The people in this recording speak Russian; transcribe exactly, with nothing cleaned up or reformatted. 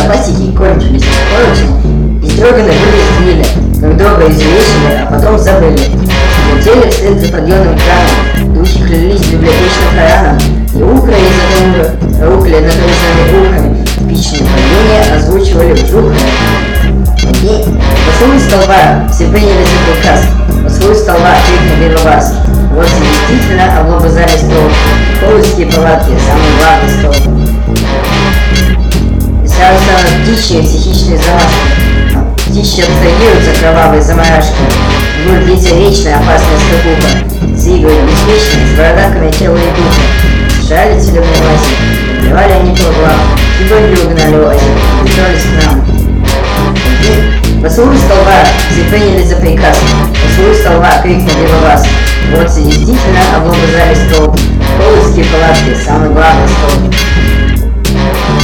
лопатики кончились, поручни, и строганы были стрели, как долго извлечили, а потом забыли. Летели вслед за подъемным краном, духи клялись библиотечным Кораном, и ухры из одного рукли нагруженными ухами, пичные падения озвучивали вжухами. Поцелуй столба, все приняли за приказ, поцелуй столба, крикнули в вас. Вот действительно облобызали стол, холодские палатки, самый главный стол. И сразу станут птичьи психичные замашки. Птичьи абстрагируются кровавые заморашки. Будет длиться вечная опасная скакуха. Заигрывают беспечные, с бородавками тела и духа. Жали телевные лази, плевали они по углам, и бомби угнали озеро, вернулись к нам. И поцелуй столба, все приняли за приказ. Поцелуй столба, крикнули в вас. Вот все действительно облобызали стол. Холодские палатки, самый главный стол.